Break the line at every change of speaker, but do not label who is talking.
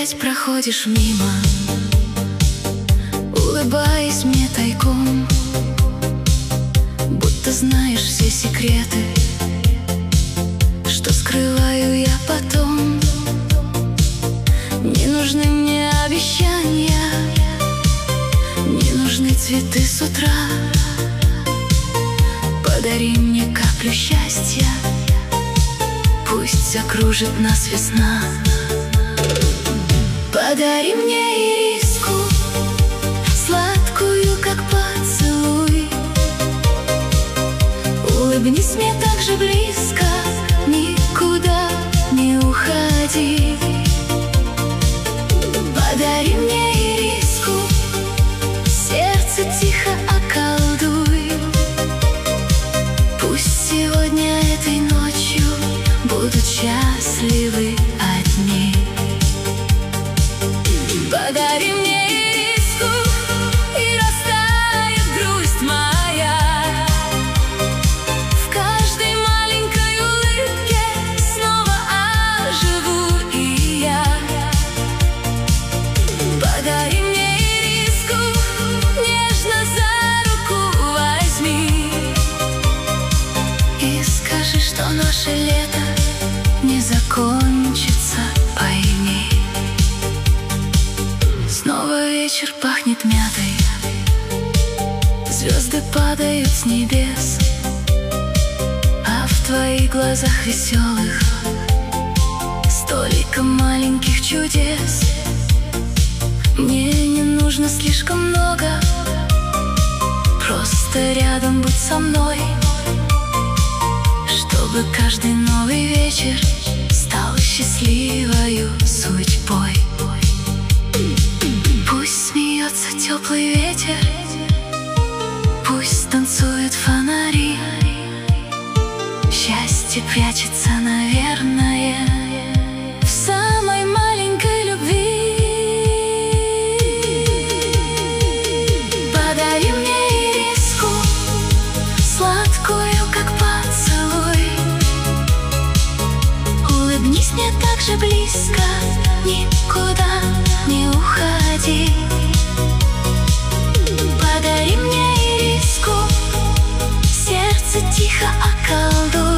опять проходишь мимо, улыбаясь мне тайком, будто знаешь все секреты, что скрываю я потом. Не нужны мне обещания, не нужны цветы с утра. Подари мне каплю счастья, пусть окружит нас весна. Подари мне ириску, сладкую, как поцелуй. Улыбнись мне так же близко, никуда не уходи. Подари мне ириску, сердце тихо околдуй. Пусть сегодня этой ночью будут счастливы одни. Подари мне ириску, и растает грусть моя. В каждой маленькой улыбке снова оживу и я. Подари мне ириску, нежно за руку возьми и скажи, что наше лето не закончится, пойми. Снова вечер пахнет мятой, звезды падают с небес, а в твоих глазах веселых столько маленьких чудес. Мне не нужно слишком много, просто рядом будь со мной, чтобы каждый новый вечер стал счастливою судьбой. Пусть смеется теплый ветер, пусть танцуют фонари. Счастье прячется, наверное, в самой маленькой любви. Подари мне ириску, сладкую, как поцелуй. Улыбнись мне так же близко, никуда не уходи. Подари мне ириску, сердце тихо околдуй.